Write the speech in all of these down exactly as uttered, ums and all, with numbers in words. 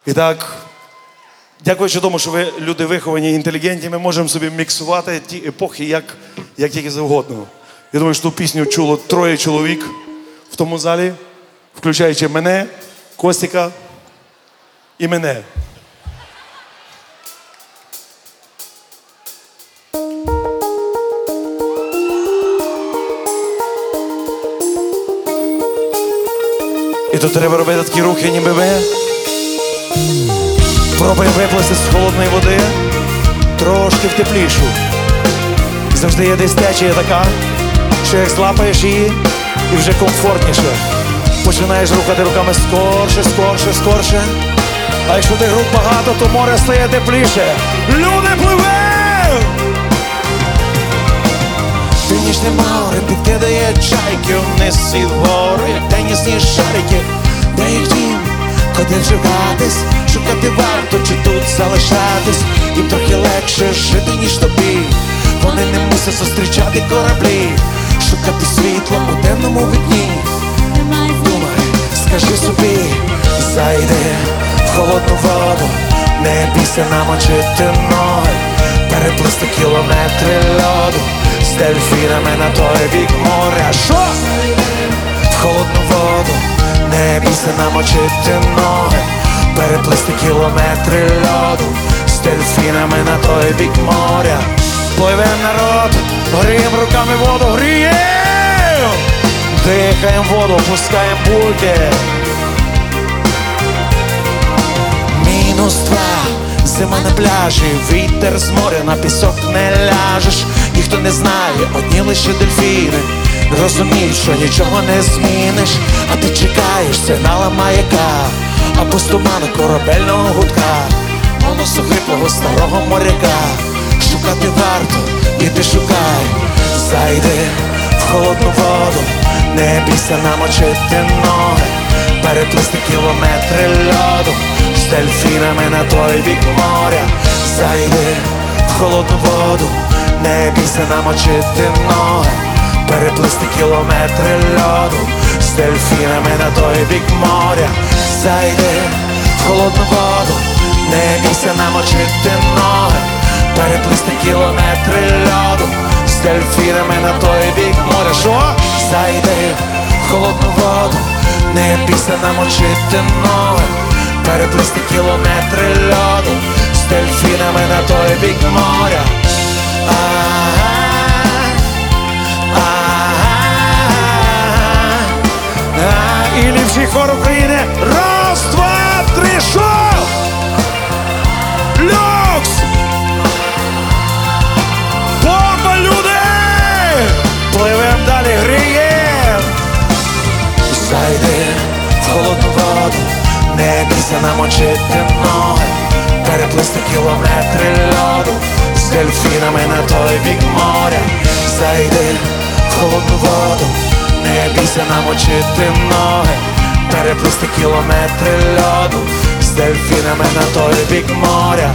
І так, дякуючи тому, що ви люди виховані і інтелігентні, ми можемо собі міксувати ті епохи, як, як тільки завгодно. Я думаю, що ту пісню чуло троє чоловік в тому залі, включаючи мене, Костіка і мене. І тут треба робити такі рухи, ніби ми пробуємо виплисти з холодної води трошки в теплішу. Завжди є десь течія така, що як злапаєш її, і вже комфортніше. Починаєш рухати руками скорше, скорше, скорше. А якщо тих рук багато, то море стає тепліше. Люди, пливе! Північне море підкидає чайки вниз і вгору, як тенісні шарики. Де їх дім, куди вживатись, шукати варто, чи тут залишатись. Їм трохи легше жити, ніж тобі. Вони не мусять зустрічати кораблі, шукати світло у темному вікні. Думай, скажи собі, зайди в холодну воду, не бійся намочити ноги, переплисти кілометри льоду з дельфінами на той бік моря. Що? В холодну воду, не бійся намочити ноги, переплисти кілометри льоду з дельфінами на той бік моря. Пливем, народ, грієм руками воду, грієм! Дихаєм воду, пускаєм бульки. Мінус два, зима на пляжі, вітер з моря, на пісок не ляжеш. Ніхто не знає, одні лише дельфіни розуміють, що нічого не зміниш. А ти чекаєш сигнала маяка або з туману корабельного гудка, голосу хриплого старого моряка. Шукати варто, і ти шукай, зайди в холодну воду, не бійся намочити ноги, переплисти кілометри льоду з дельфінами на той бік моря. Зайди в холодну воду, не бійся намочити ноги, переплисти кілометри льоду з дельфінами на той бік моря. Зайди в холодну воду, не бійся намочити ноги, переплисти кілометри льоду з дельфінами на той бік моря. Що? Зайди в холодну воду, не бійся намочити ноги, переплисти кілометри льоду з дельфінами на той бік моря. І ліпший хор України. Раз, два, три, що? Люкс! Бомба, люди! Пливем далі, грієм! Зайди в холодну воду, не бійся намочити ноги, переплисти кілометри льоду з дельфінами на той бік моря. Зайди в холодну воду, не бійся намочити ноги, переплисти кілометри льоду з дельфінами на той бік моря.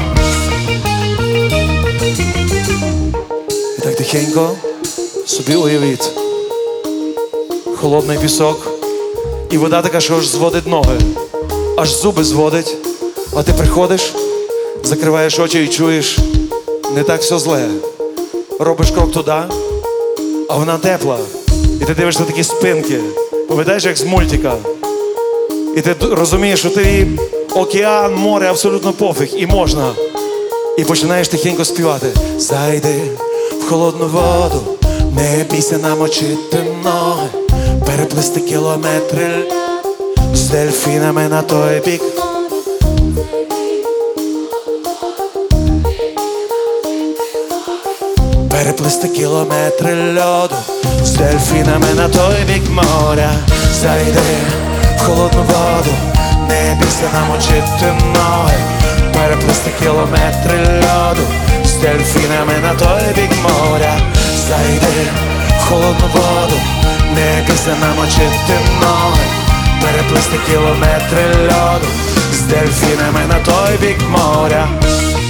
І так тихенько собі уявіть. Холодний пісок і вода така, що аж зводить ноги, аж зуби зводить. А ти приходиш, закриваєш очі і чуєш, не так все зле. Робиш крок туди, а вона тепла. І ти дивишся такі спинки, пам'ятаєш, як з мультика. І ти розумієш, що ти океан, море, абсолютно пофіг, і можна. І починаєш тихенько співати. Зайди в холодну воду, не бійся намочити ноги, переплисти кілометри з дельфінами на той бік. Переплисти кілометри льоду з дельфінами на той бік моря. Зайди в холодну воду, не бійся намочити ноги, переплисти кілометри льоду з дельфінами на той бік моря. Зайди в холодну воду, не бійся намочити ноги, переплисти кілометри льоду з дельфінами на той бік моря.